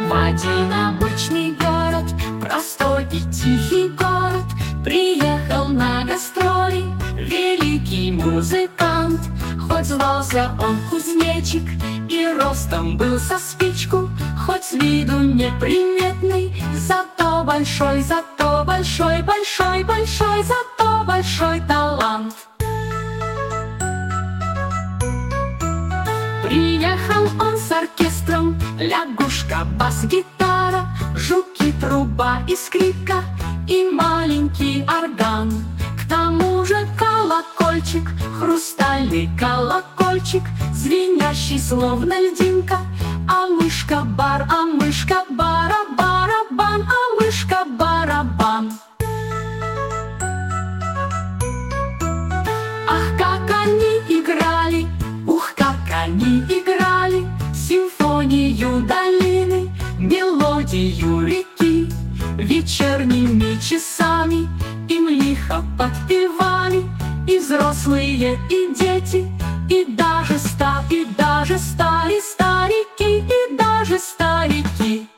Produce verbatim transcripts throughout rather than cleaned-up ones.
В один обычный город, простой и тихий город, приехал на гастроли великий музыкант. Хоть звался он кузнечик и ростом был со спичку, хоть с виду неприметный, зато большой, зато большой, большой, большой, зато большой талант. Приехал он с оркестром, лягушка, бас-гитара, жуки, труба и скрипка и маленький орган. К тому же колокольчик, хрустальный колокольчик, звенящий словно льдинка. А мышка бар, а мышка бара, барабан, а мышка барабан. Ах, как они играли, ух, как они играли симфонию долины, мелодию реки. Вечерними часами им лихо подпевали и взрослые, и дети, и даже ста, и даже стари старики, и даже старики.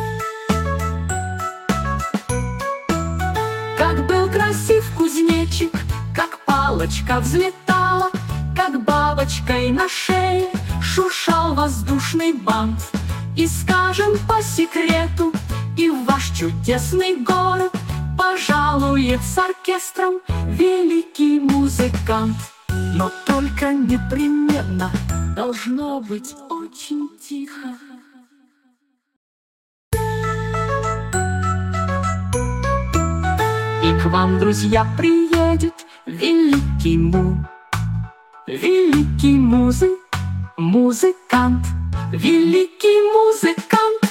Как был красив кузнечик, как палочка взлетала, как бабочкой на шее шуршал воздушный бант. И скажем по секрету, и в ваш чудесный город пожалует с оркестром великий музыкант. Но только непременно должно быть очень тихо. И к вам, друзья, приедет великий му, великий музы, музыкант, великий музыкант.